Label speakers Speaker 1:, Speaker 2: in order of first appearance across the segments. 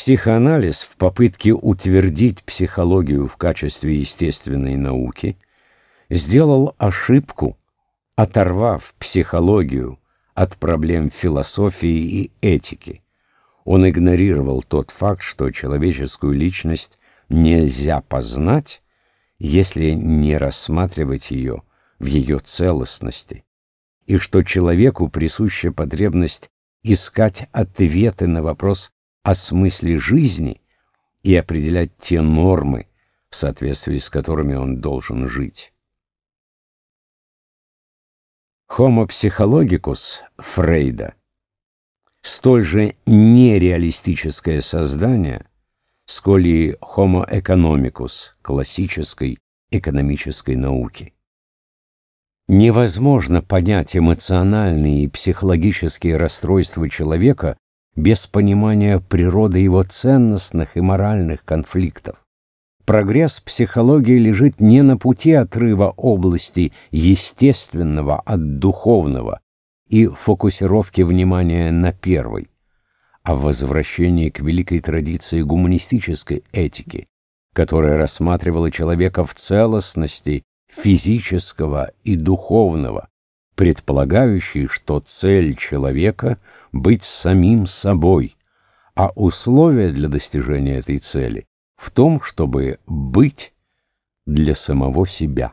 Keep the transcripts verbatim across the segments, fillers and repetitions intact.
Speaker 1: Психоанализ в попытке утвердить психологию в качестве естественной науки сделал ошибку, оторвав психологию от проблем философии и этики. Он игнорировал тот факт, что человеческую личность нельзя познать, если не рассматривать ее в ее целостности, и что человеку присуща потребность искать ответы на вопрос о смысле жизни и определять те нормы, в соответствии с которыми он должен жить. Homo psychologicus Фрейда столь же нереалистическое создание, сколь и Homo economicus классической экономической науки. Невозможно понять эмоциональные и психологические расстройства человека без понимания природы его ценностных и моральных конфликтов. Прогресс психологии лежит не на пути отрыва области естественного от духовного и фокусировки внимания на первой, а в возвращении к великой традиции гуманистической этики, которая рассматривала человека в целостности физического и духовного, предполагающей, что цель человека — быть самим собой, а условия для достижения этой цели в том, чтобы быть для самого себя.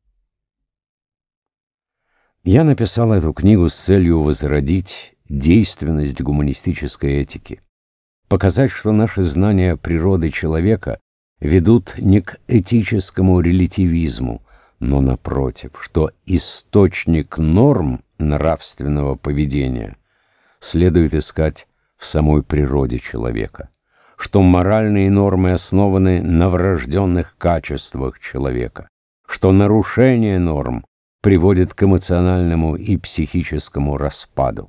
Speaker 1: Я написал эту книгу с целью возродить действенность гуманистической этики, показать, что наши знания природы человека ведут не к этическому релятивизму, но, напротив, что источник норм нравственного поведения следует искать в самой природе человека, что моральные нормы основаны на врожденных качествах человека, что нарушение норм приводит к эмоциональному и психическому распаду.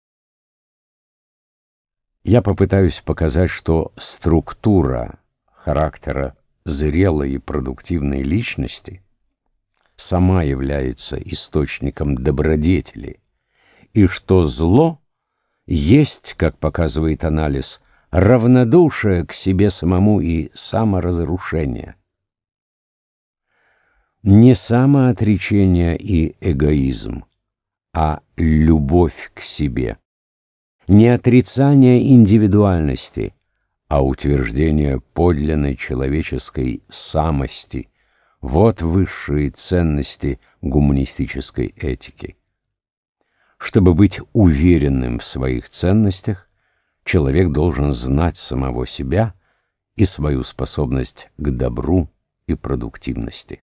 Speaker 1: Я попытаюсь показать, что структура характера зрелой и продуктивной личности сама является источником добродетели, и что зло есть, как показывает анализ, равнодушие к себе самому и саморазрушение. Не самоотречение и эгоизм, а любовь к себе. Не отрицание индивидуальности, а утверждение подлинной человеческой самости. Вот высшие ценности гуманистической этики. Чтобы быть уверенным в своих ценностях, человек должен знать самого себя и свою способность к добру и продуктивности.